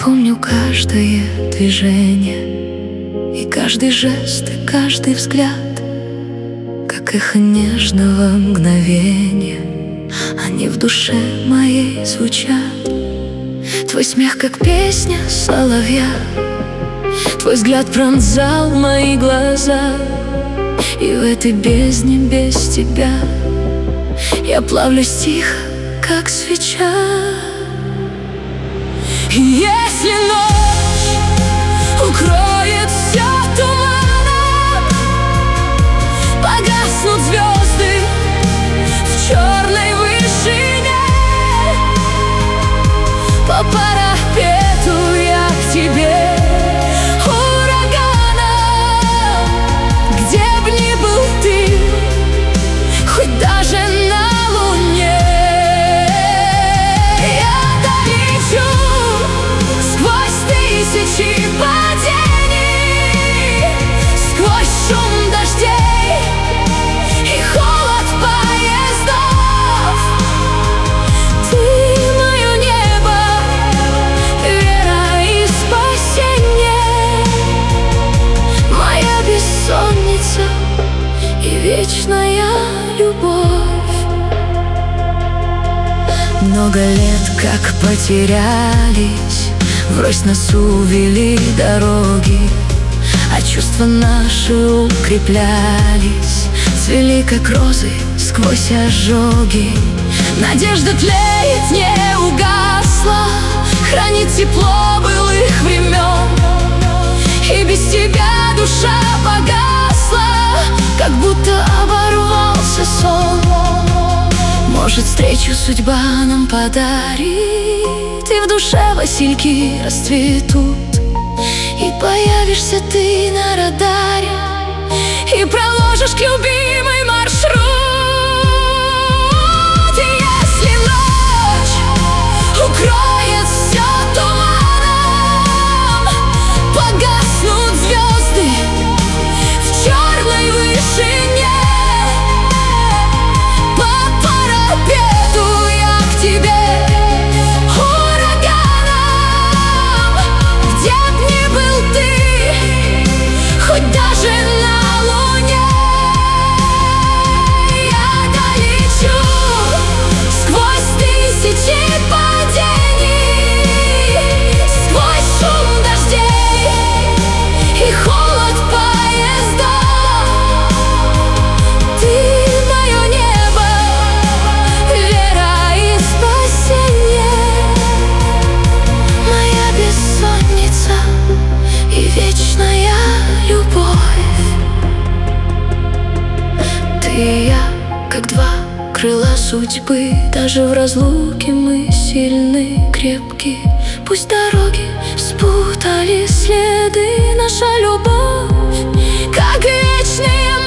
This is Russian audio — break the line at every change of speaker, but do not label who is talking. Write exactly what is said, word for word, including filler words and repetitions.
помню каждое движение, и каждый жест, и каждый взгляд, как эхо нежного мгновения. Они в душе моей звучат. Твой смех, как песня соловья, твой взгляд пронзал мои глаза. И в этой бездне без тебя я плавлюсь тихо, как свеча. И если ночь укроет все туманом, погаснут звезды в черной вышине, по парапету я к тебе ураганом, где б ни был ты, хоть даже на луне. Я долечу сквозь тысячи падений, сквозь шум дождей и холод поездов. Ты мое небо, вера и спасение, моя бессонница и вечная любовь. Много лет как потерялись, врозь нас увели дороги, а чувства наши укреплялись, цвели как розы сквозь ожоги. Надежда тлеет, не угасла, хранит тепло былых времен. И без тебя душа погасла, как будто оборвался сон. Может, встречу судьба нам подарит, и в душе васильки расцветут, и появишься ты на радаре, и проложишь к любимый маршрут. И если ночь укроет все туманом, погаснут звезды в черной вышине, и я, как два крыла судьбы, даже в разлуке мы сильны, крепки. Пусть дороги спутали следы, наша любовь, как вечные